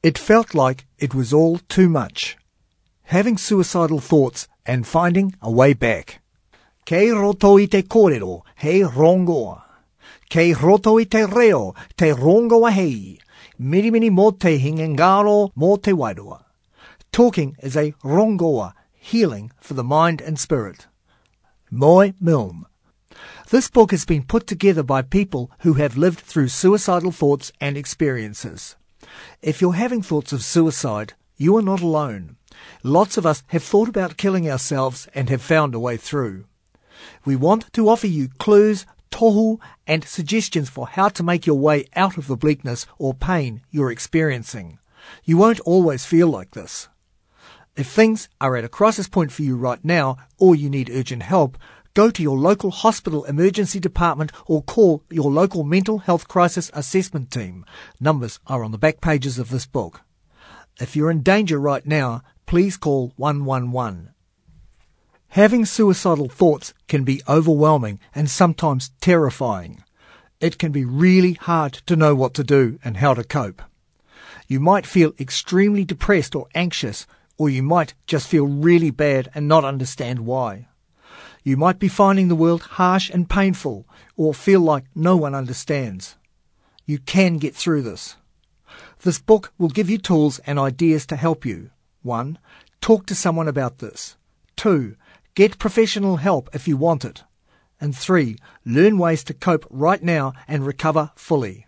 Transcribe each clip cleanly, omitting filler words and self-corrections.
It felt like it was all too much. Having suicidal thoughts and finding a way back. Kei roto I te kōrero, hei rongoa. Kei roto I te reo, te rongoa hei. Mirimiri mō te hingengaro mō te wairua. Talking is a rongoa, healing for the mind and spirit. Moi Milne. This book has been put together by people who have lived through suicidal thoughts and experiences. If you're having thoughts of suicide, you are not alone. Lots of us have thought about killing ourselves and have found a way through. We want to offer you clues, tohu, and suggestions for how to make your way out of the bleakness or pain you're experiencing. You won't always feel like this. If things are at a crisis point for you right now, or you need urgent help, go to your local hospital emergency department or call your local mental health crisis assessment team. Numbers are on the back pages of this book. If you're in danger right now, please call 111. Having suicidal thoughts can be overwhelming and sometimes terrifying. It can be really hard to know what to do and how to cope. You might feel extremely depressed or anxious, or you might just feel really bad and not understand why. You might be finding the world harsh and painful, or feel like no one understands. You can get through this. This book will give you tools and ideas to help you. 1. Talk to someone about this. 2. Get professional help if you want it. And 3. Learn ways to cope right now and recover fully.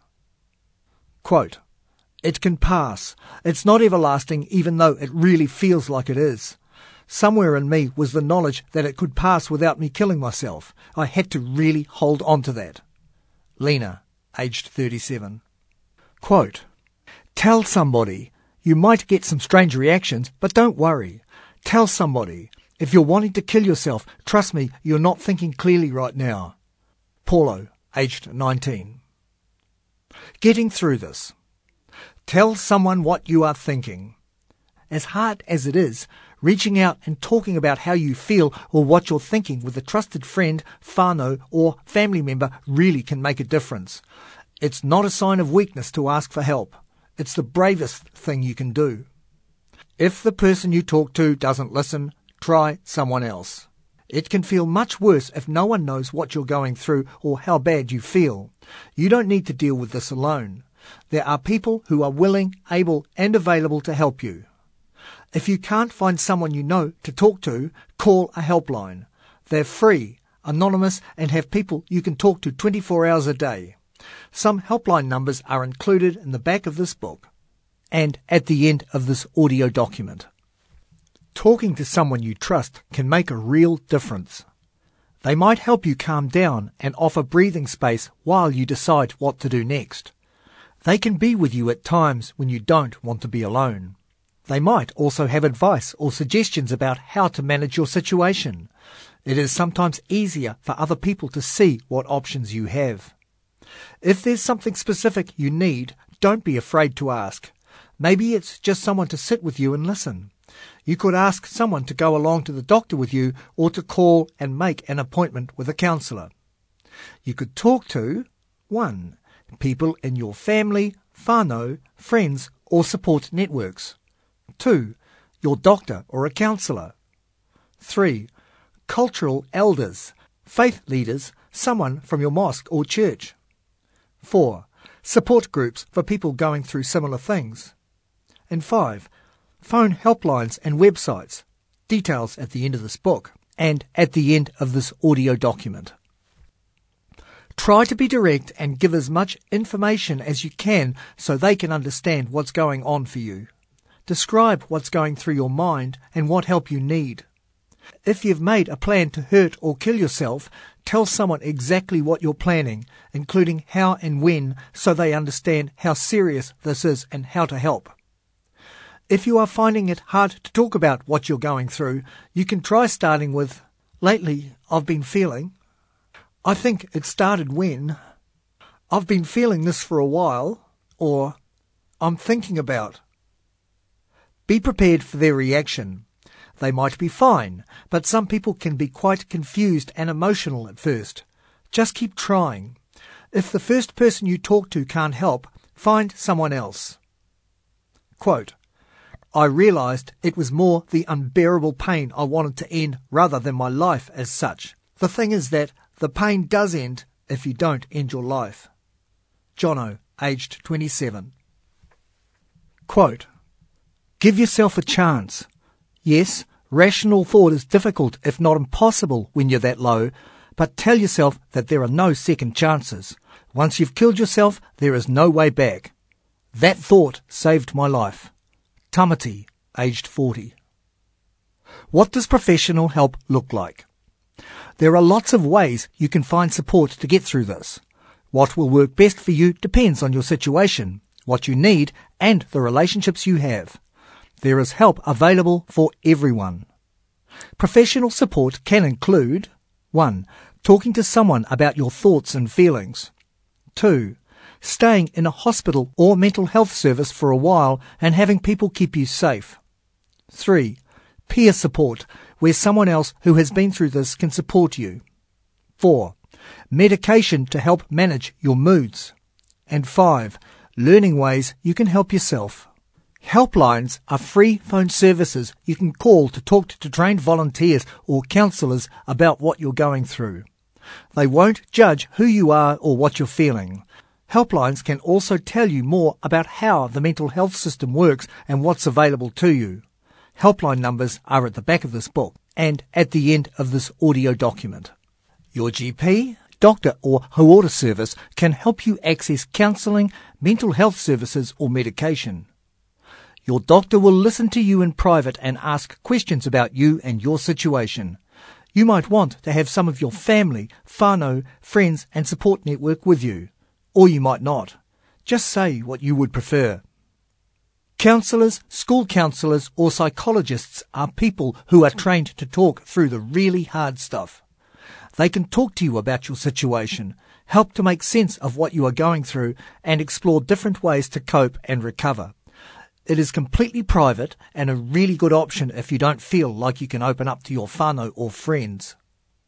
Quote, "It can pass. It's not everlasting even though it really feels like it is. Somewhere in me was the knowledge that it could pass without me killing myself. I had to really hold on to that." Lena, aged 37. Quote, "Tell somebody. You might get some strange reactions, but don't worry. Tell somebody. If you're wanting to kill yourself, trust me, you're not thinking clearly right now." Paulo, aged 19. Getting through this. Tell someone what you are thinking. As hard as it is, reaching out and talking about how you feel or what you're thinking with a trusted friend, whānau, or family member really can make a difference. It's not a sign of weakness to ask for help. It's the bravest thing you can do. If the person you talk to doesn't listen, try someone else. It can feel much worse if no one knows what you're going through or how bad you feel. You don't need to deal with this alone. There are people who are willing, able, and available to help you. If you can't find someone you know to talk to, call a helpline. They're free, anonymous, and have people you can talk to 24 hours a day. Some helpline numbers are included in the back of this book and at the end of this audio document. Talking to someone you trust can make a real difference. They might help you calm down and offer breathing space while you decide what to do next. They can be with you at times when you don't want to be alone. They might also have advice or suggestions about how to manage your situation. It is sometimes easier for other people to see what options you have. If there's something specific you need, don't be afraid to ask. Maybe it's just someone to sit with you and listen. You could ask someone to go along to the doctor with you or to call and make an appointment with a counsellor. You could talk to 1. People in your family, whānau, friends or support networks. 2. Your doctor or a counsellor. 3. Cultural elders, faith leaders, someone from your mosque or church. 4. Support groups for people going through similar things. And 5. Phone helplines and websites. Details at the end of this book and at the end of this audio document. Try to be direct and give as much information as you can so they can understand what's going on for you. Describe what's going through your mind and what help you need. If you've made a plan to hurt or kill yourself, tell someone exactly what you're planning, including how and when, so they understand how serious this is and how to help. If you are finding it hard to talk about what you're going through, you can try starting with, "Lately, I've been feeling," "I think it started when," "I've been feeling this for a while," or "I'm thinking about." Be prepared for their reaction. They might be fine, but some people can be quite confused and emotional at first. Just keep trying. If the first person you talk to can't help, find someone else. Quote, I realised it was more the unbearable pain I wanted to end rather than my life as such. The thing is that the pain does end if you don't end your life. Jono, aged 27. Quote, give yourself a chance. Yes, rational thought is difficult if not impossible when you're that low, but tell yourself that there are no second chances. Once you've killed yourself, there is no way back. That thought saved my life. Tamati, aged 40. What does professional help look like? There are lots of ways you can find support to get through this. What will work best for you depends on your situation, what you need, and the relationships you have. There is help available for everyone. Professional support can include 1. Talking to someone about your thoughts and feelings. 2. Staying in a hospital or mental health service for a while and having people keep you safe. 3. Peer support, where someone else who has been through this can support you. 4. Medication to help manage your moods. And 5. Learning ways you can help yourself. Helplines are free phone services you can call to talk to trained volunteers or counsellors about what you're going through. They won't judge who you are or what you're feeling. Helplines can also tell you more about how the mental health system works and what's available to you. Helpline numbers are at the back of this book and at the end of this audio document. Your GP, doctor or Hauora service can help you access counselling, mental health services or medication. Your doctor will listen to you in private and ask questions about you and your situation. You might want to have some of your family, whānau, friends and support network with you. Or you might not. Just say what you would prefer. Counsellors, school counsellors or psychologists are people who are trained to talk through the really hard stuff. They can talk to you about your situation, help to make sense of what you are going through and explore different ways to cope and recover. It is completely private and a really good option if you don't feel like you can open up to your whānau or friends.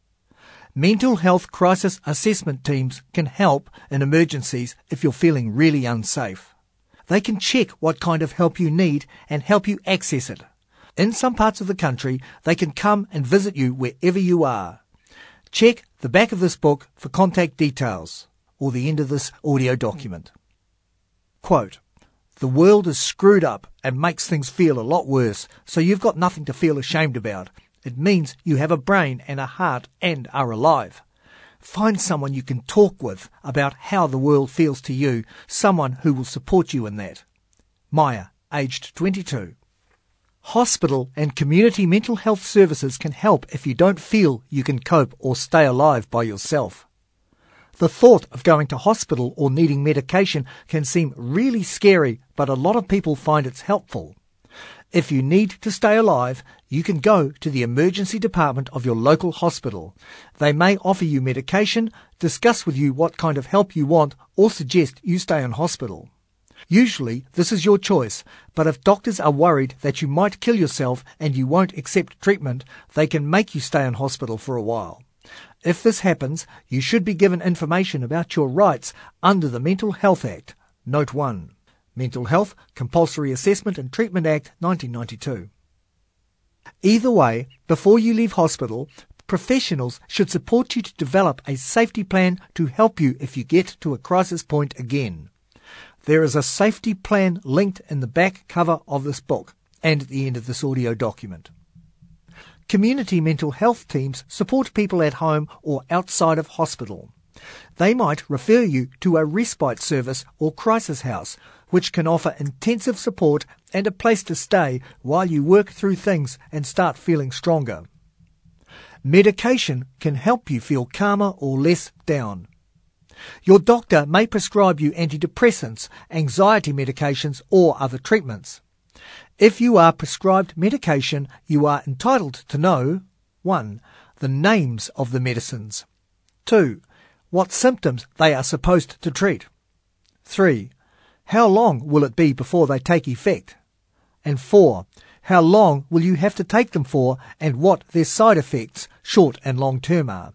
Mental health crisis assessment teams can help in emergencies if you're feeling really unsafe. They can check what kind of help you need and help you access it. In some parts of the country, they can come and visit you wherever you are. Check the back of this book for contact details, or the end of this audio document. Quote, the world is screwed up and makes things feel a lot worse, so you've got nothing to feel ashamed about. It means you have a brain and a heart and are alive. Find someone you can talk with about how the world feels to you, someone who will support you in that. Maya, aged 22. Hospital and community mental health services can help if you don't feel you can cope or stay alive by yourself. The thought of going to hospital or needing medication can seem really scary, but a lot of people find it's helpful. If you need to stay alive, you can go to the emergency department of your local hospital. They may offer you medication, discuss with you what kind of help you want, or suggest you stay in hospital. Usually, this is your choice, but if doctors are worried that you might kill yourself and you won't accept treatment, they can make you stay in hospital for a while. If this happens, you should be given information about your rights under the Mental Health Act, Note 1. Mental Health, Compulsory Assessment and Treatment Act 1992. Either way, before you leave hospital, professionals should support you to develop a safety plan to help you if you get to a crisis point again. There is a safety plan linked in the back cover of this book and at the end of this audio document. Community mental health teams support people at home or outside of hospital. They might refer you to a respite service or crisis house, which can offer intensive support and a place to stay while you work through things and start feeling stronger. Medication can help you feel calmer or less down. Your doctor may prescribe you antidepressants, anxiety medications, or other treatments. If you are prescribed medication, you are entitled to know 1. The names of the medicines. 2. What symptoms they are supposed to treat. 3. How long will it be before they take effect? And 4. How long will you have to take them for and what their side effects, short and long term, are?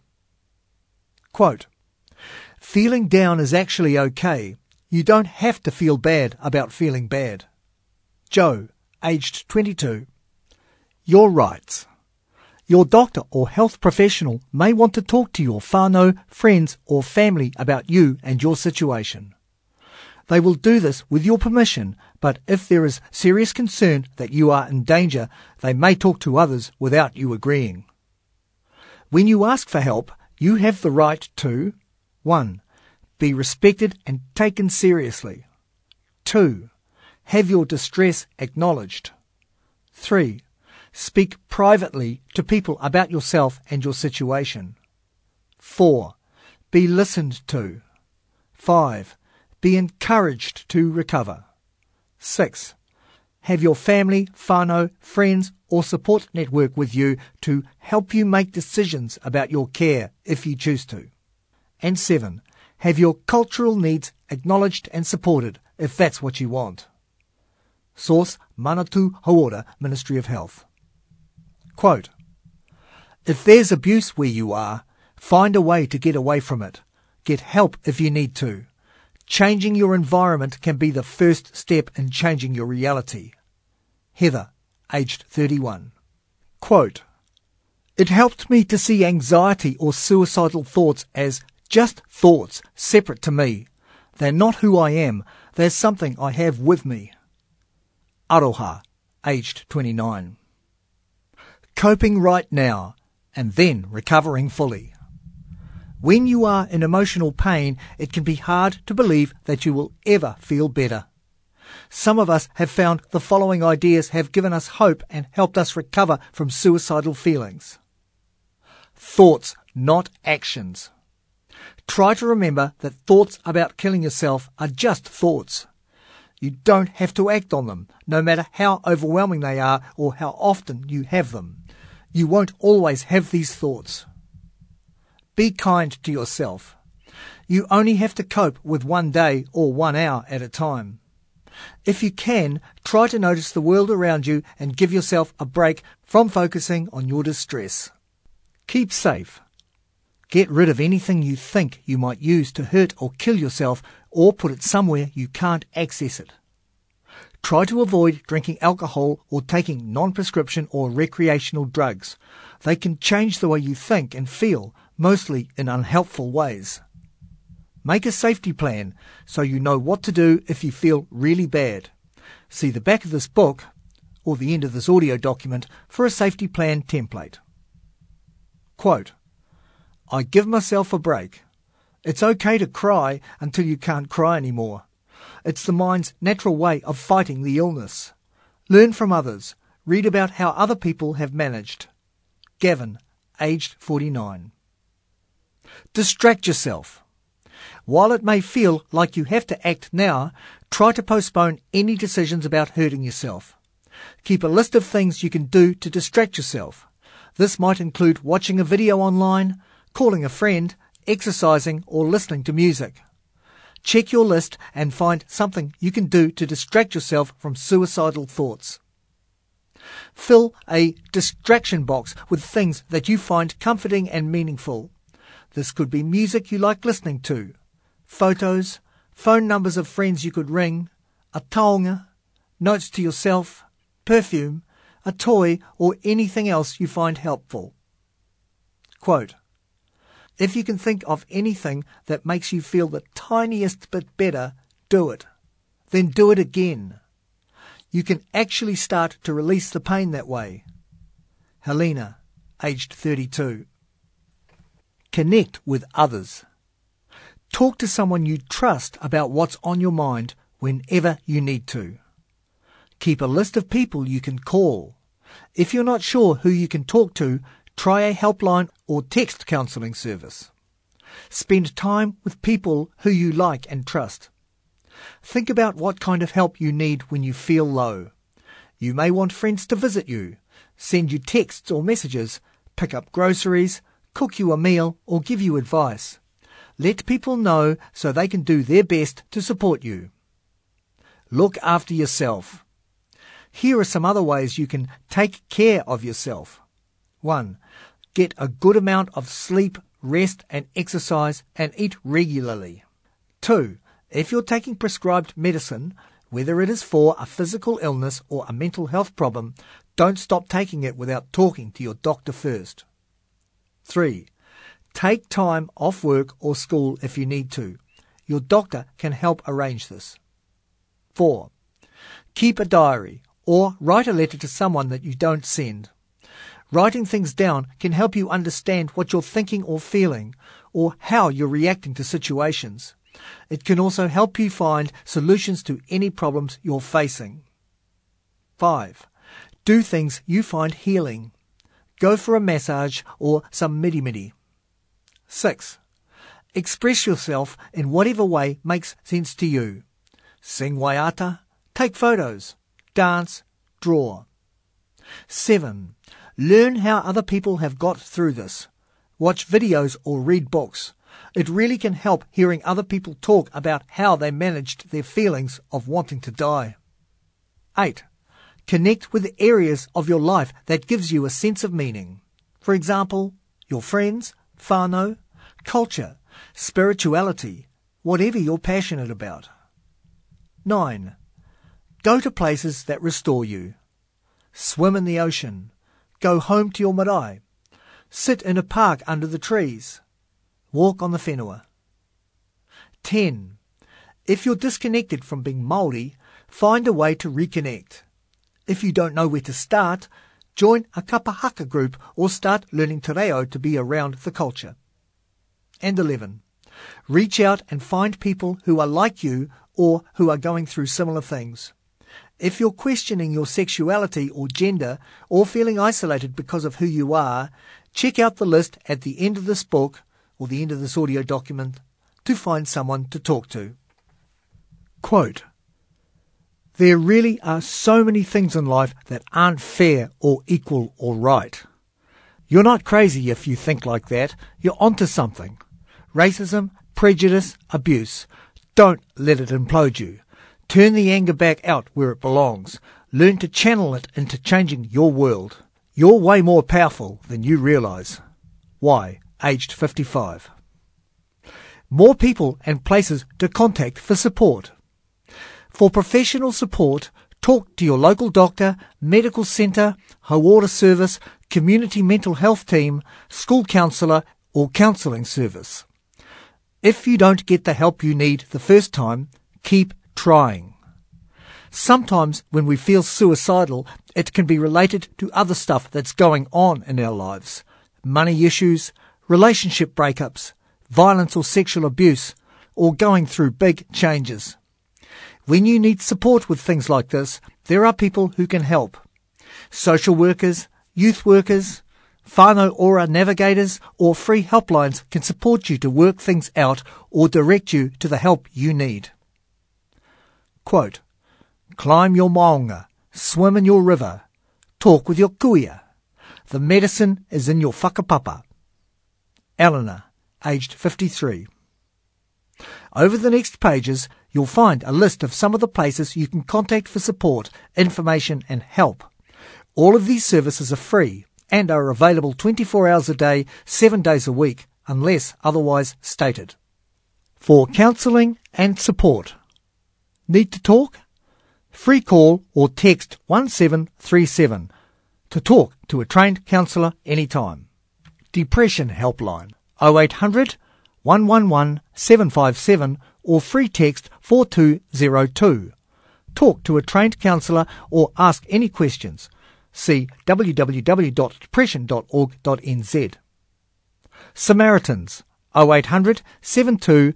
Quote, feeling down is actually okay. You don't have to feel bad about feeling bad. Joe, aged 22. Your rights. Your doctor or health professional may want to talk to your whānau, friends or family about you and your situation. They will do this with your permission, but if there is serious concern that you are in danger, they may talk to others without you agreeing. When you ask for help, you have the right to 1. Be respected and taken seriously. 2. Have your distress acknowledged. 3. Speak privately to people about yourself and your situation. 4. Be listened to. 5. Be encouraged to recover. 6. Have your family, whānau, friends or support network with you to help you make decisions about your care if you choose to. And 7. Have your cultural needs acknowledged and supported if that's what you want. Source, Manatū Hauora, Ministry of Health. Quote, if there's abuse where you are, find a way to get away from it. Get help if you need to. Changing your environment can be the first step in changing your reality. Heather, aged 31. Quote, it helped me to see anxiety or suicidal thoughts as just thoughts separate to me. They're not who I am. They're something I have with me. Aroha, aged 29. Coping right now and then recovering fully. When you are in emotional pain, it can be hard to believe that you will ever feel better. Some of us have found the following ideas have given us hope and helped us recover from suicidal feelings. Thoughts, not actions. Try to remember that thoughts about killing yourself are just thoughts. You don't have to act on them, no matter how overwhelming they are or how often you have them. You won't always have these thoughts. Be kind to yourself. You only have to cope with 1 day or 1 hour at a time. If you can, try to notice the world around you and give yourself a break from focusing on your distress. Keep safe. Get rid of anything you think you might use to hurt or kill yourself, or put it somewhere you can't access it. Try to avoid drinking alcohol or taking non-prescription or recreational drugs. They can change the way you think and feel, mostly in unhelpful ways. Make a safety plan so you know what to do if you feel really bad. See the back of this book or the end of this audio document for a safety plan template. Quote, I give myself a break. It's okay to cry until you can't cry anymore. It's the mind's natural way of fighting the illness. Learn from others. Read about how other people have managed. Gavin, aged 49. Distract yourself. While it may feel like you have to act now, try to postpone any decisions about hurting yourself. Keep a list of things you can do to distract yourself. This might include watching a video online, calling a friend, exercising, or listening to music. Check your list and find something you can do to distract yourself from suicidal thoughts. Fill a distraction box with things that you find comforting and meaningful. This could be music you like listening to, photos, phone numbers of friends you could ring, a taonga, notes to yourself, perfume, a toy, or anything else you find helpful. Quote, if you can think of anything that makes you feel the tiniest bit better, do it. Then do it again. You can actually start to release the pain that way. Helena, aged 32. Connect with others. Talk to someone you trust about what's on your mind whenever you need to. Keep a list of people you can call. If you're not sure who you can talk to, try a helpline or text counselling service. Spend time with people who you like and trust. Think about what kind of help you need when you feel low. You may want friends to visit you, send you texts or messages, pick up groceries, cook you a meal, or give you advice. Let people know so they can do their best to support you. Look after yourself. Here are some other ways you can take care of yourself. 1. Get a good amount of sleep, rest and exercise, and eat regularly. 2. If you're taking prescribed medicine, Whether it is for a physical illness or a mental health problem, don't stop taking it without talking to your doctor first. 3. Take time off work or school if you need to. Your doctor can help arrange this. 4. Keep a diary or write a letter to someone that you don't send. Writing things down can help you understand what you're thinking or feeling, or how you're reacting to situations. It can also help you find solutions to any problems you're facing. 5. Do things you find healing. Go for a massage or some midi-midi. 6. Express yourself in whatever way makes sense to you. Sing waiata, take photos, dance, draw. 7. Learn how other people have got through this. Watch videos or read books. It really can help hearing other people talk about how they managed their feelings of wanting to die. 8. Connect with areas of your life that gives you a sense of meaning. For example, your friends, whānau, culture, spirituality, whatever you're passionate about. 9. Go to places that restore you. Swim in the ocean. Go home to your marae. Sit in a park under the trees. Walk on the whenua. 10. If you're disconnected from being Māori, find a way to reconnect. If you don't know where to start, join a kapahaka group or start learning te reo to be around the culture. And 11. Reach out and find people who are like you or who are going through similar things. If you're questioning your sexuality or gender or feeling isolated because of who you are, check out the list at the end of this book or the end of this audio document to find someone to talk to. Quote, there really are so many things in life that aren't fair or equal or right. You're not crazy if you think like that. You're onto something. Racism, prejudice, abuse. Don't let it implode you. Turn the anger back out where it belongs. Learn to channel it into changing your world. You're way more powerful than you realise. Why? Aged 55. More people and places to contact for support. For professional support, talk to your local doctor, medical centre, hauora service, community mental health team, school counsellor or counselling service. If you don't get the help you need the first time, keep trying. Sometimes when we feel suicidal, it can be related to other stuff that's going on in our lives. Money issues, relationship breakups, violence or sexual abuse, or going through big changes. When you need support with things like this, there are people who can help. Social workers, youth workers, whānau ora navigators or free helplines can support you to work things out or direct you to the help you need. Quote, climb your maunga, swim in your river, talk with your kuia. The medicine is in your whakapapa. Eleanor, aged 53. Over the next pages, you'll find a list of some of the places you can contact for support, information and help. All of these services are free and are available 24 hours a day, 7 days a week, unless otherwise stated. For counselling and support. Need to talk? Free call or text 1737 to talk to a trained counsellor anytime. Depression Helpline 0800 111 757 or free text 4202. Talk to a trained counsellor or ask any questions. See www.depression.org.nz. Samaritans 0800 72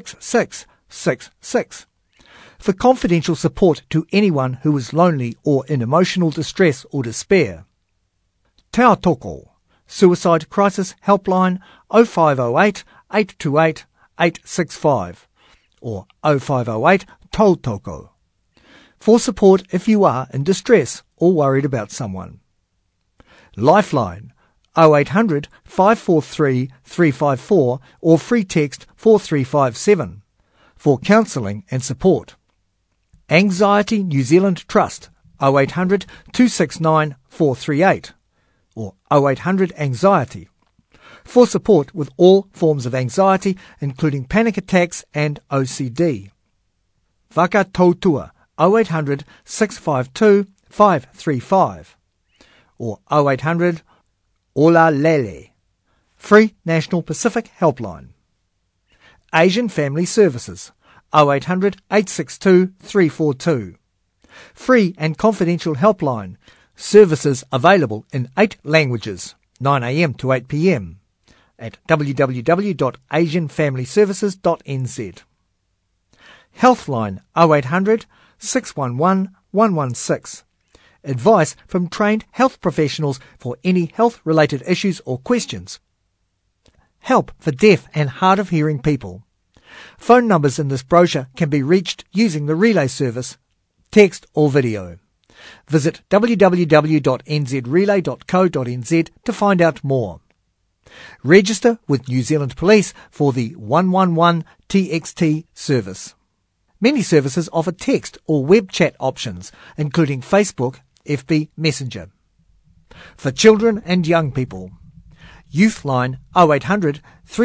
6666 for confidential support to anyone who is lonely or in emotional distress or despair. Te Ao Toko Suicide Crisis Helpline 0508 828 865 or 0508 Tautoko for support if you are in distress or worried about someone. Lifeline 0800 543 354 or free text 4357 for counselling and support. Anxiety New Zealand Trust 0800 269 438 or 0800 Anxiety for support with all forms of anxiety including panic attacks and OCD. Whakatautua 0800 652 535 or 0800 Ola Lele. Free National Pacific Helpline. Asian Family Services 0800 862 342. Free and confidential helpline. Services available in 8 languages, 9 a.m. to 8 p.m. at www.asianfamilyservices.nz. Healthline 0800 611 116. Advice from trained health professionals for any health-related issues or questions. Help for deaf and hard-of-hearing people. Phone numbers in this brochure can be reached using the relay service, text or video. Visit www.nzrelay.co.nz to find out more. Register with New Zealand Police for the 111 TXT service. Many services offer text or web chat options, including Facebook, FB Messenger. For children and young people, Youthline 0800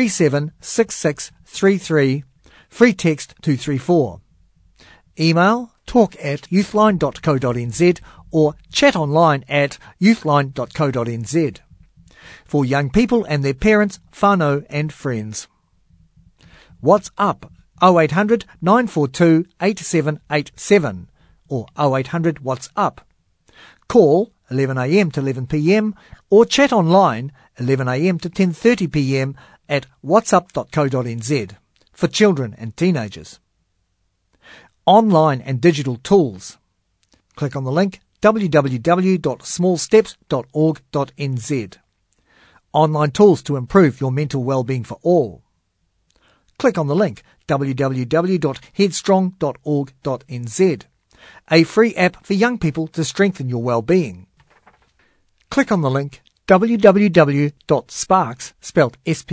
376633, free text 234. Email talk@youthline.co.nz or chat online at youthline.co.nz. For young people and their parents, whānau and friends. What's up? 0800 942 8787 or 0800 What's Up. Call 11am to 11pm or chat online 11am to 10:30pm at whatsup.co.nz for children and teenagers. Online and digital tools. Click on the link www.smallsteps.org.nz. Online tools to improve your mental well-being for all. Click on the link www.headstrong.org.nz. A free app for young people to strengthen your well-being. Click on the link www.sparks, spelt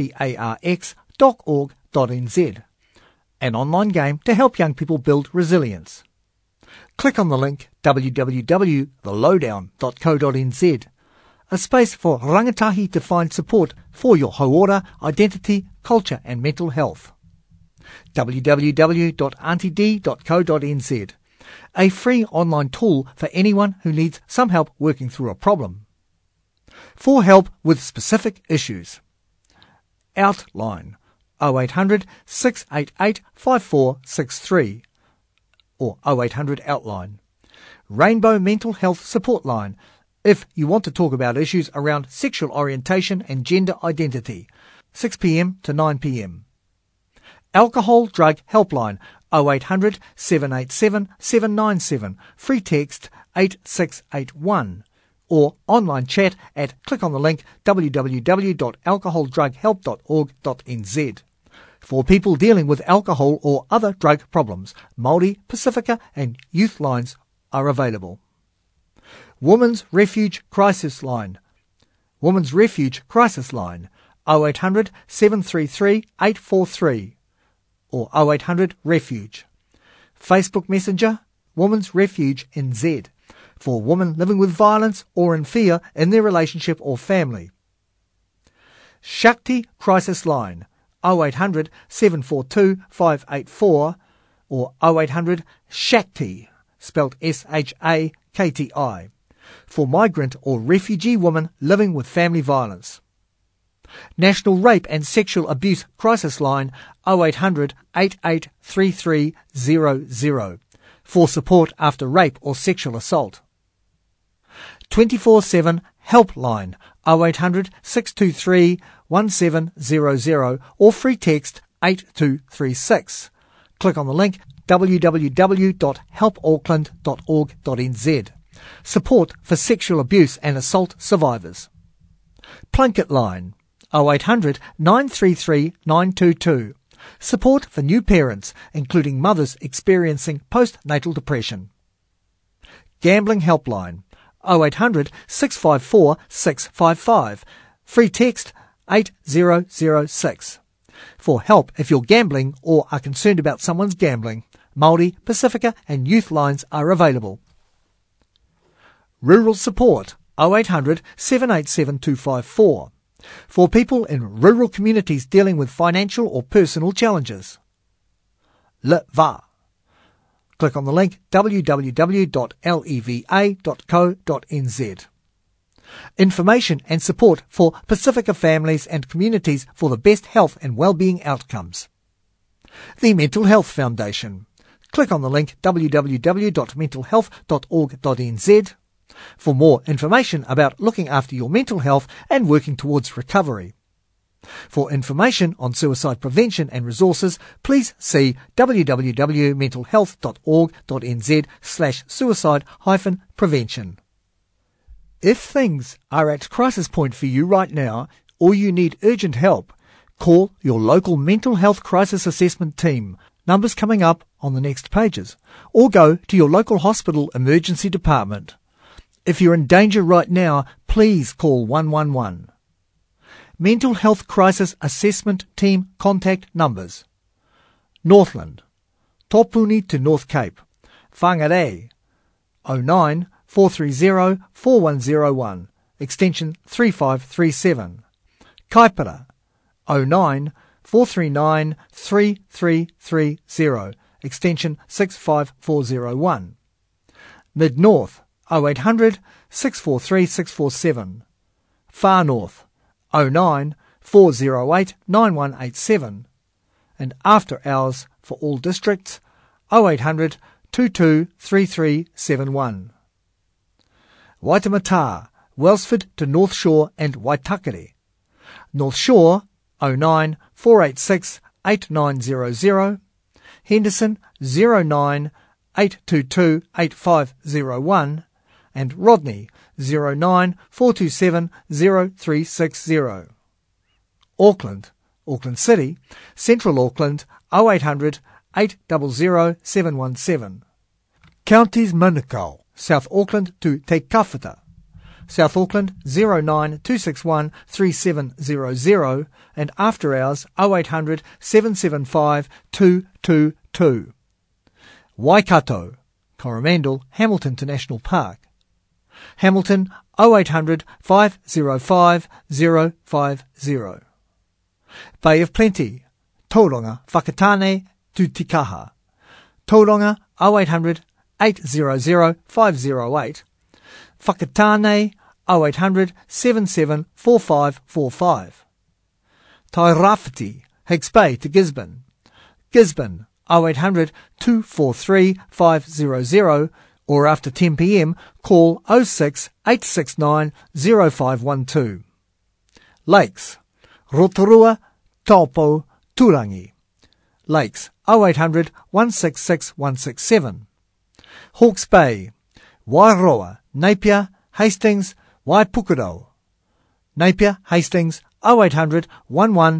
sparx.org.nz. An online game to help young people build resilience. Click on the link www.thelowdown.co.nz. A space for rangatahi to find support for your hauora, identity, culture and mental health. www.auntid.co.nz. A free online tool for anyone who needs some help working through a problem. For help with specific issues. Outline 0800 688 5463 or 0800 Outline. Rainbow Mental Health Support Line if you want to talk about issues around sexual orientation and gender identity, 6 p.m. to 9 p.m. Alcohol Drug Helpline 0800 787 797, free text 8681 or online chat at click on the link www.alcoholdrughelp.org.nz. For people dealing with alcohol or other drug problems, Māori, Pacifica and Youth Lines are available. Women's Refuge Crisis Line. Women's Refuge Crisis Line 0800 733 843 or 0800 Refuge. Facebook Messenger Women's Refuge NZ for women living with violence or in fear in their relationship or family. Shakti Crisis Line 0800 742 584 or 0800 Shakti, spelt SHAKTI, for migrant or refugee women living with family violence. National Rape and Sexual Abuse Crisis Line 0800 883300 for support after rape or sexual assault. 24/7 Helpline 0800 623 1700 or free text 8236. Click on the link www.helpauckland.org.nz. Support for sexual abuse and assault survivors. Plunkett Line 0800 933 922. Support for new parents, including mothers experiencing postnatal depression. Gambling Helpline 0800 654 655. Free text 8006. For help if you're gambling or are concerned about someone's gambling, Māori, Pacifica and Youth Lines are available. Rural Support 0800 787 254. For people in rural communities dealing with financial or personal challenges. Le Va. click on the link www.leva.co.nz. Information and support for Pacifica families and communities for the best health and well-being outcomes. The Mental Health Foundation. Click on the link www.mentalhealth.org.nz for more information about looking after your mental health and working towards recovery. For information on suicide prevention and resources, please see www.mentalhealth.org.nz/suicide-prevention. If things are at crisis point for you right now, or you need urgent help, call your local mental health crisis assessment team, numbers coming up on the next pages, or go to your local hospital emergency department. If you're in danger right now, please call 111. Mental Health Crisis Assessment Team contact numbers. Northland, Topuni to North Cape, Whangarei, 09 430 4101, extension 3537. Kaipara, 09 439 3330, extension 65401. Mid-North, 0800 643 647. Far North, 09 408 9187, and after hours for all districts 0800 22 3371. Waitemata, Wellsford to North Shore and Waitakere. North Shore 09 486 8900, Henderson 09 822 8501, and Rodney 09 427 0360. Auckland, Auckland City, Central Auckland 0800 800 717. Counties Manukau, South Auckland to Te Kawhata, South Auckland 09 261 3700, and after hours 0800 775 222. Waikato, Coromandel, Hamilton National Park, Hamilton 0800 505 050. Bay of Plenty, Tauranga, Whakatane to Tikaha, Tauranga 0800 800 508, Whakatane 0800 77 4545. Tairāwhiti, Hicks Bay to Gisborne, Gisborne 0800 243 500, or after 10 p.m. call 06 869 0512. Lakes, Rotorua, Taupo, Turangi. Lakes 0800 166 167. Hawke's Bay, Wairoa, Napier, Hastings, Waipukurau. Napier, Hastings 0800 11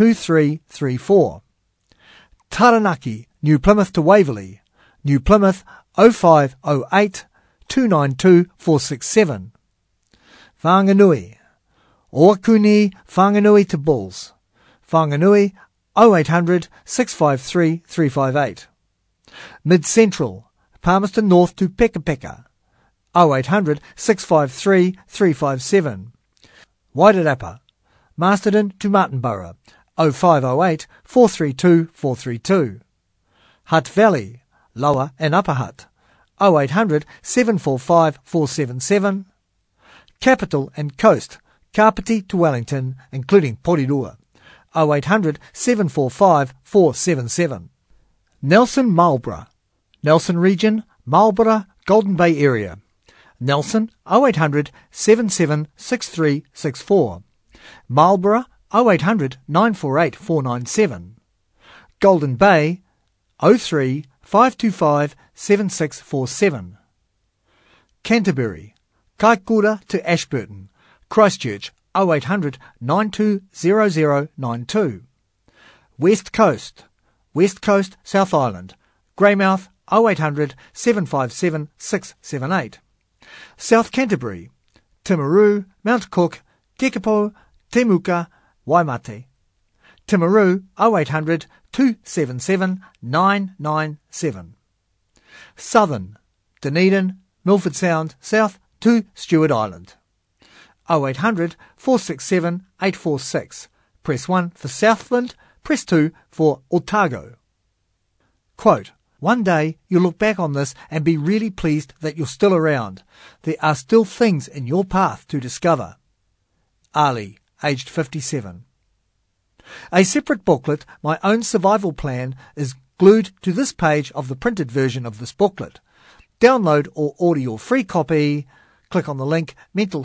2334. Taranaki, New Plymouth to Waverley, New Plymouth 0508 292 467. Whanganui, Oakuni, Whanganui to Bulls, Whanganui 0800 653 358. Mid-Central, Palmerston North to Pekapeka, 0800 653 357. Wairarapa, Masterton to Martinborough, 0508 432 432. Hutt Valley, Lower and Upper Hutt, 0800 745 477. Capital and Coast, Kapiti to Wellington, including Porirua, 0800 745 477. Nelson Marlborough, Nelson Region, Marlborough, Golden Bay Area, Nelson 0800 77 6364. Marlborough 0800 948 497. Golden Bay 03 525 7647. Canterbury, Kaikoura to Ashburton, Christchurch 0800 920092. West Coast, West Coast, South Island, Greymouth 0800 757 678. South Canterbury, Timaru, Mount Cook, Tekapo, Temuka, Waimate. Timaru 0800 277 997. Southern, Dunedin, Milford Sound, South to Stewart Island, 0800 467 846. Press 1 for Southland, press 2 for Otago. Quote, One day you'll look back on this and be really pleased that you're still around. There are still things in your path to discover. Ali, aged 57. A separate booklet, My Own Survival Plan, is glued to this page of the printed version of this booklet. Download or order your free copy. Click on the link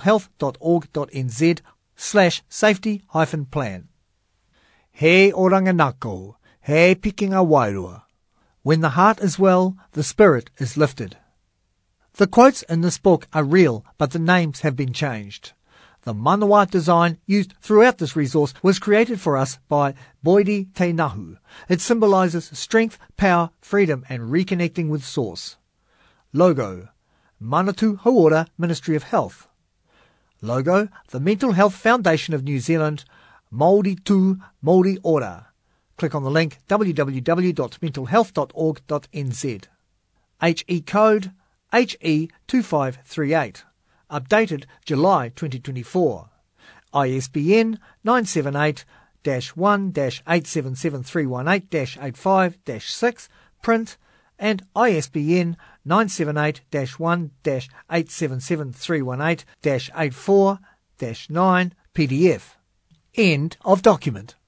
mentalhealth.org.nz/safety-plan. He Oranganako, he Pikinga Wairua. When the heart is well, the spirit is lifted. The quotes in this book are real, but the names have been changed. The manawa design used throughout this resource was created for us by Boidi Te Nahu. It symbolises strength, power, freedom and reconnecting with Source. Logo, Manatu Hauora Ministry of Health. Logo, the Mental Health Foundation of New Zealand, Māori Tū Māori Ora. Click on the link www.mentalhealth.org.nz. HE code HE2538. Updated July 2024. ISBN 978-1-877318-85-6, print, and ISBN 978-1-877318-84-9, PDF. End of document.